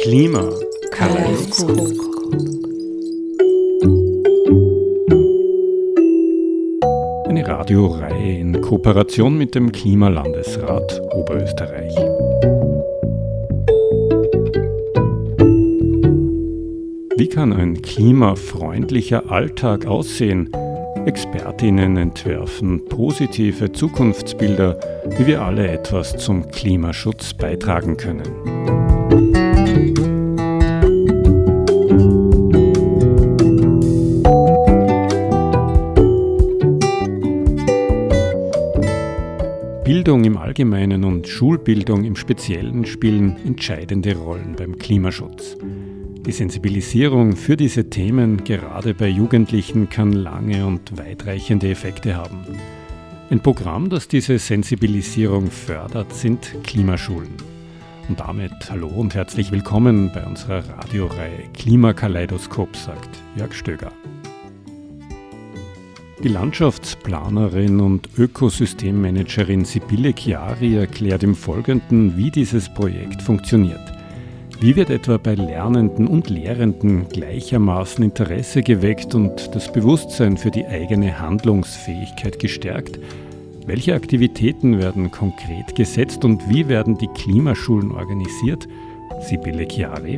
Klima Kaleidoskop. Eine Radioreihe in Kooperation mit dem Klimalandesrat Oberösterreich. Wie kann ein klimafreundlicher Alltag aussehen? Expertinnen entwerfen positive Zukunftsbilder, wie wir alle etwas zum Klimaschutz beitragen können. Bildung im Allgemeinen und Schulbildung im Speziellen spielen entscheidende Rollen beim Klimaschutz. Die Sensibilisierung für diese Themen, gerade bei Jugendlichen, kann lange und weitreichende Effekte haben. Ein Programm, das diese Sensibilisierung fördert, sind Klimaschulen. Und damit hallo und herzlich willkommen bei unserer Radioreihe Klimakaleidoskop, sagt Jörg Stöger. Die Landschaftsplanerin und Ökosystemmanagerin Sibylle Chiari erklärt im Folgenden, wie dieses Projekt funktioniert. Wie wird etwa bei Lernenden und Lehrenden gleichermaßen Interesse geweckt und das Bewusstsein für die eigene Handlungsfähigkeit gestärkt? Welche Aktivitäten werden konkret gesetzt und wie werden die Klimaschulen organisiert? Sibylle Chiari.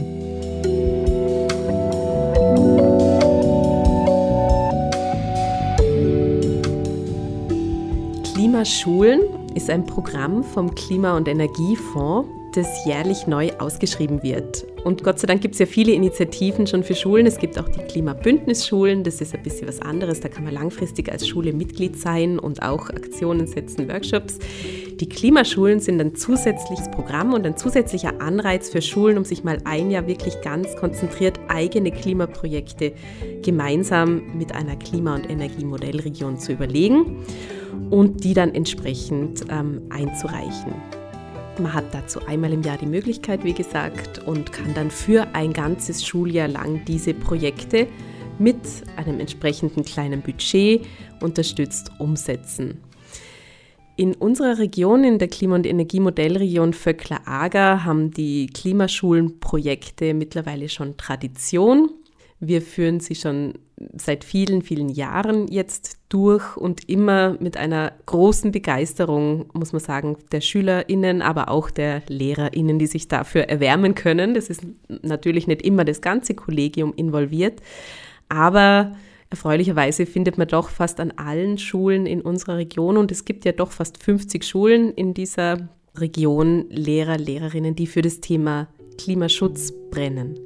Klimaschulen ist ein Programm vom Klima- und Energiefonds, das jährlich neu ausgeschrieben wird. Und Gott sei Dank gibt es ja viele Initiativen schon für Schulen. Es gibt auch die Klimabündnisschulen, das ist ein bisschen was anderes. Da kann man langfristig als Schule Mitglied sein und auch Aktionen setzen, Workshops. Die Klimaschulen sind ein zusätzliches Programm und ein zusätzlicher Anreiz für Schulen, um sich mal ein Jahr wirklich ganz konzentriert eigene Klimaprojekte gemeinsam mit einer Klima- und Energiemodellregion zu überlegen und die dann entsprechend einzureichen. Man hat dazu einmal im Jahr die Möglichkeit, wie gesagt, und kann dann für ein ganzes Schuljahr lang diese Projekte mit einem entsprechenden kleinen Budget unterstützt umsetzen. In unserer Region, in der Klima- und Energiemodellregion Vöckler-Ager, haben die Klimaschulenprojekte mittlerweile schon Tradition. Wir führen sie schon seit vielen, vielen Jahren jetzt durch und immer mit einer großen Begeisterung, muss man sagen, der SchülerInnen, aber auch der LehrerInnen, die sich dafür erwärmen können. Das ist natürlich nicht immer das ganze Kollegium involviert, aber erfreulicherweise findet man doch fast an allen Schulen in unserer Region, und es gibt ja doch fast 50 Schulen in dieser Region, Lehrer, Lehrerinnen, die für das Thema Klimaschutz brennen.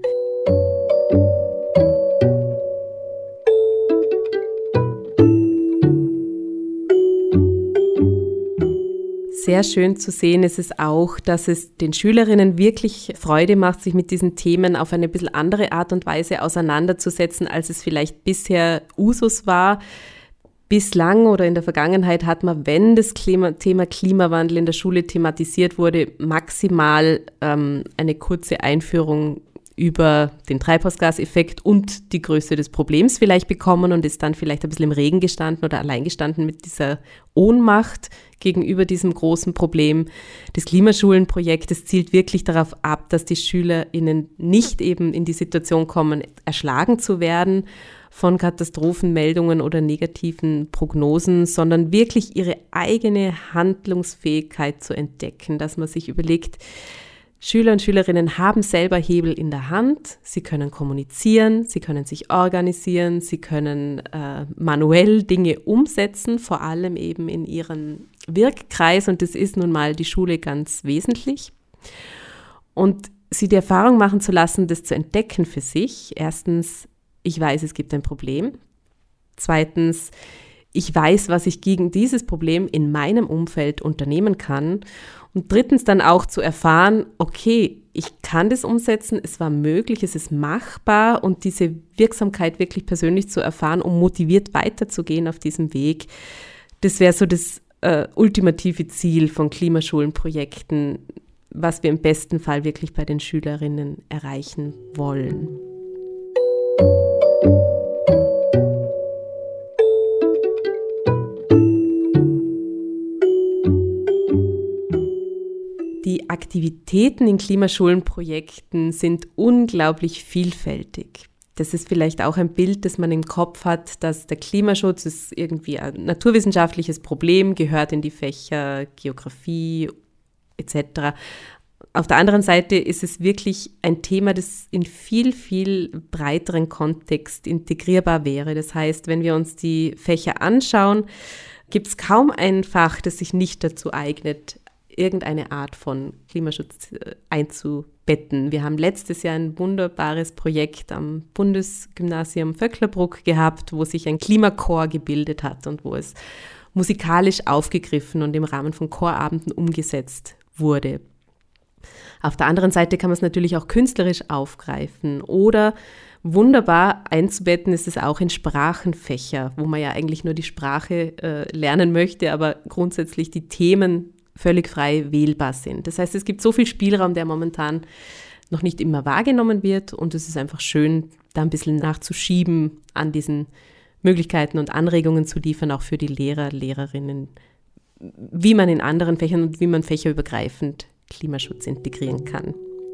Sehr schön zu sehen ist es auch, dass es den Schülerinnen wirklich Freude macht, sich mit diesen Themen auf eine bisschen andere Art und Weise auseinanderzusetzen, als es vielleicht bisher Usus war. Bislang oder in der Vergangenheit hat man, wenn das Thema Klimawandel in der Schule thematisiert wurde, maximal eine kurze Einführung über den Treibhausgaseffekt und die Größe des Problems vielleicht bekommen und ist dann vielleicht ein bisschen im Regen gestanden oder allein gestanden mit dieser Ohnmacht gegenüber diesem großen Problem. Das Klimaschulenprojekt zielt wirklich darauf ab, dass die SchülerInnen nicht eben in die Situation kommen, erschlagen zu werden von Katastrophenmeldungen oder negativen Prognosen, sondern wirklich ihre eigene Handlungsfähigkeit zu entdecken, dass man sich überlegt, Schüler und Schülerinnen haben selber Hebel in der Hand, sie können kommunizieren, sie können sich organisieren, sie können manuell Dinge umsetzen, vor allem eben in ihren Wirkkreis, und das ist nun mal die Schule ganz wesentlich. Und sie die Erfahrung machen zu lassen, das zu entdecken für sich. Erstens, ich weiß, es gibt ein Problem. Zweitens, ich weiß, was ich gegen dieses Problem in meinem Umfeld unternehmen kann. Und drittens dann auch zu erfahren, okay, ich kann das umsetzen, es war möglich, es ist machbar, und diese Wirksamkeit wirklich persönlich zu erfahren, um motiviert weiterzugehen auf diesem Weg. Das wäre so das ultimative Ziel von Klimaschulenprojekten, was wir im besten Fall wirklich bei den Schülerinnen erreichen wollen. Die die Aktivitäten in Klimaschulenprojekten sind unglaublich vielfältig. Das ist vielleicht auch ein Bild, das man im Kopf hat, dass der Klimaschutz ist irgendwie ein naturwissenschaftliches Problem, gehört in die Fächer Geografie etc. Auf der anderen Seite ist es wirklich ein Thema, das in viel, viel breiteren Kontext integrierbar wäre. Das heißt, wenn wir uns die Fächer anschauen, gibt es kaum ein Fach, das sich nicht dazu eignet, irgendeine Art von Klimaschutz einzubetten. Wir haben letztes Jahr ein wunderbares Projekt am Bundesgymnasium Vöcklerbruck gehabt, wo sich ein Klimachor gebildet hat und wo es musikalisch aufgegriffen und im Rahmen von Chorabenden umgesetzt wurde. Auf der anderen Seite kann man es natürlich auch künstlerisch aufgreifen oder wunderbar einzubetten ist es auch in Sprachenfächer, wo man ja eigentlich nur die Sprache lernen möchte, aber grundsätzlich die Themen völlig frei wählbar sind. Das heißt, es gibt so viel Spielraum, der momentan noch nicht immer wahrgenommen wird und es ist einfach schön, da ein bisschen nachzuschieben, an diesen Möglichkeiten und Anregungen zu liefern, auch für die Lehrer, Lehrerinnen, wie man in anderen Fächern und wie man fächerübergreifend Klimaschutz integrieren kann.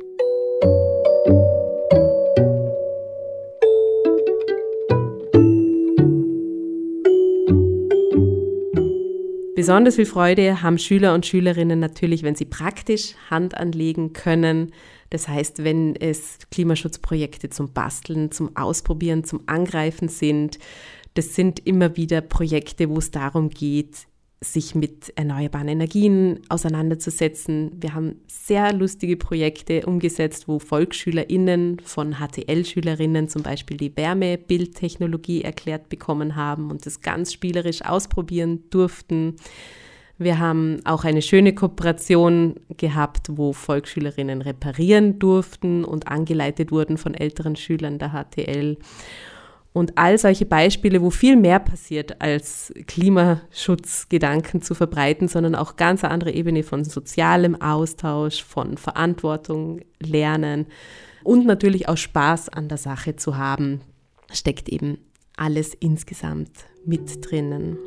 Besonders viel Freude haben Schüler und Schülerinnen natürlich, wenn sie praktisch Hand anlegen können. Das heißt, wenn es Klimaschutzprojekte zum Basteln, zum Ausprobieren, zum Angreifen sind. Das sind immer wieder Projekte, wo es darum geht, sich mit erneuerbaren Energien auseinanderzusetzen. Wir haben sehr lustige Projekte umgesetzt, wo VolksschülerInnen von HTL-Schülerinnen zum Beispiel die Wärmebildtechnologie erklärt bekommen haben und das ganz spielerisch ausprobieren durften. Wir haben auch eine schöne Kooperation gehabt, wo Volksschülerinnen reparieren durften und angeleitet wurden von älteren Schülern der HTL. Und all solche Beispiele, wo viel mehr passiert, als Klimaschutzgedanken zu verbreiten, sondern auch ganz eine andere Ebene von sozialem Austausch, von Verantwortung, Lernen und natürlich auch Spaß an der Sache zu haben, steckt eben alles insgesamt mit drinnen.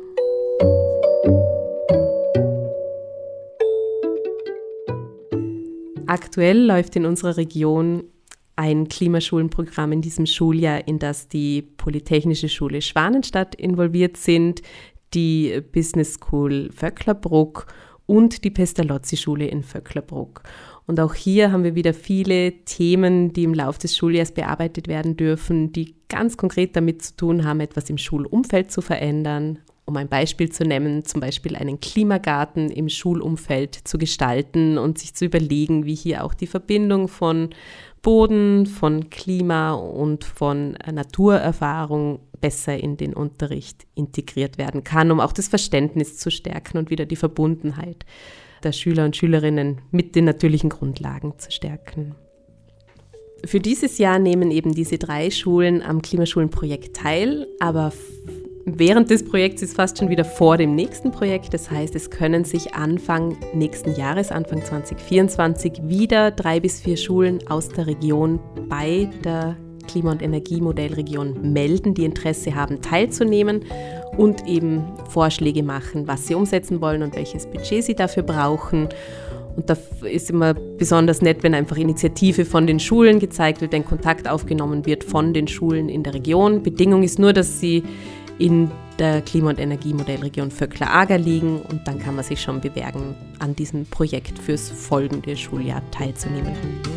Aktuell läuft in unserer Region ein Klimaschulenprogramm in diesem Schuljahr, in das die Polytechnische Schule Schwanenstadt involviert sind, die Business School Vöcklerbruck und die Pestalozzi-Schule in Vöcklerbruck. Und auch hier haben wir wieder viele Themen, die im Laufe des Schuljahres bearbeitet werden dürfen, die ganz konkret damit zu tun haben, etwas im Schulumfeld zu verändern. Um ein Beispiel zu nennen, zum Beispiel einen Klimagarten im Schulumfeld zu gestalten und sich zu überlegen, wie hier auch die Verbindung von Boden, von Klima und von Naturerfahrung besser in den Unterricht integriert werden kann, um auch das Verständnis zu stärken und wieder die Verbundenheit der Schüler und Schülerinnen mit den natürlichen Grundlagen zu stärken. Für dieses Jahr nehmen eben diese 3 Schulen am Klimaschulenprojekt teil, aber während des Projekts ist fast schon wieder vor dem nächsten Projekt. Das heißt, es können sich Anfang nächsten Jahres, Anfang 2024, wieder 3 bis 4 Schulen aus der Region bei der Klima- und Energiemodellregion melden, die Interesse haben, teilzunehmen und eben Vorschläge machen, was sie umsetzen wollen und welches Budget sie dafür brauchen. Und da ist immer besonders nett, wenn einfach Initiative von den Schulen gezeigt wird, wenn Kontakt aufgenommen wird von den Schulen in der Region. Bedingung ist nur, dass sie in der Klima- und Energiemodellregion Vöckler-Ager liegen und dann kann man sich schon bewerben, an diesem Projekt fürs folgende Schuljahr teilzunehmen.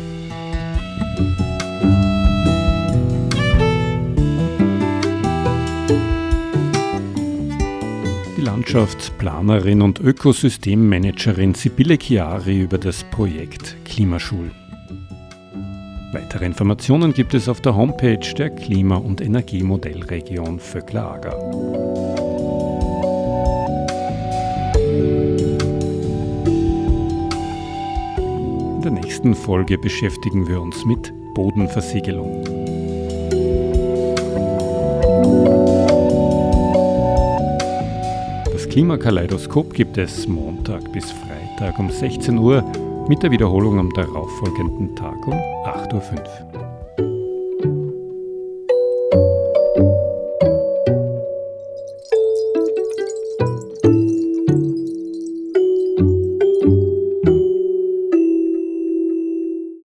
Die Landschaftsplanerin und Ökosystemmanagerin Sibylle Chiari über das Projekt Klimaschul. Weitere Informationen gibt es auf der Homepage der Klima- und Energiemodellregion Vöckler-Ager. In der nächsten Folge beschäftigen wir uns mit Bodenversiegelung. Das Klimakaleidoskop gibt es Montag bis Freitag um 16 Uhr mit der Wiederholung am darauffolgenden Tag um 8:05 Uhr.